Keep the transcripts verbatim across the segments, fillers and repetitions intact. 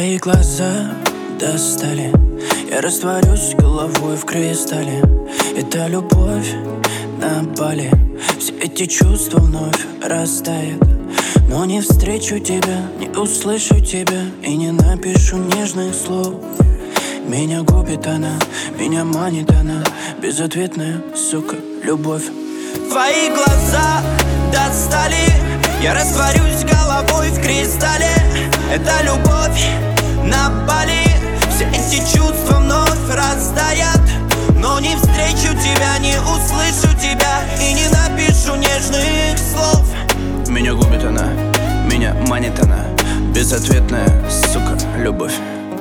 Твои глаза достали, я растворюсь головой в кристалле. Это любовь на Бали. Все эти чувства вновь растают, но не встречу тебя, не услышу тебя и не напишу нежных слов. Меня губит она, меня манит она, безответная, сука, любовь. Твои глаза достали, я растворюсь головой в кристалле. Это любовь на Бали. Все эти чувства вновь растают, но не встречу тебя, не услышу тебя и не напишу нежных слов. Меня губит она, меня манит она, безответная, сука, любовь.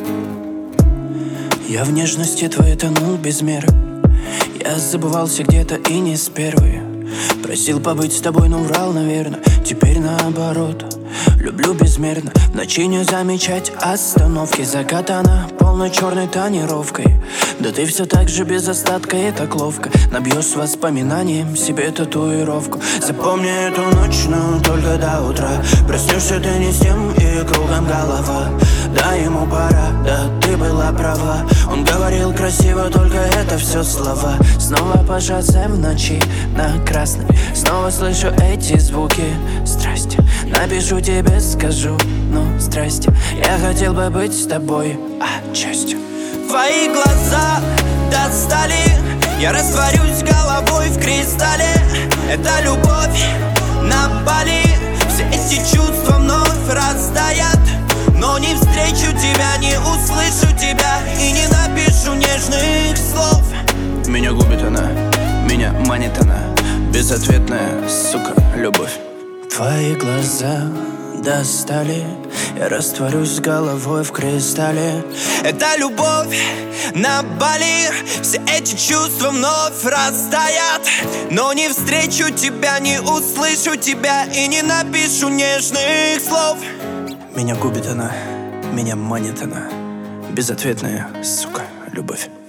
Я в нежности твоей тонул без меры. Я забывался где-то и не с первой. Просил побыть с тобой, но врал, наверное. Теперь наоборот, люблю безмерно. В ночи не замечать остановки. Закатана полной черной тонировкой. Да ты все так же без остатка и так ловко набьешь воспоминанием себе татуировку. Запомни эту ночь, но только до утра. Проснешься ты не с тем и кругом голова. Да, ему пора, да, ты была права. Он говорил красиво, только это все слова. Снова по шоссе в ночи на красной. Снова слышу эти звуки страсти. Напишу тебе, скажу, ну, здрасте. Я хотел бы быть с тобой отчасти. Твои глаза достали, я растворюсь головой в кристалле. Это любовь на Бали. Все эти чувства вновь растают, но не встречу тебя, не услышу тебя и не напишу нежных слов. Меня губит она, меня манит она, безответная, сука, любовь. Твои глаза достали, я растворюсь головой в кристалле. Это любовь на Бали. Все эти чувства вновь растают, но не встречу тебя, не услышу тебя и не напишу нежных слов. Меня губит она, меня манит она, безответная, сука, любовь.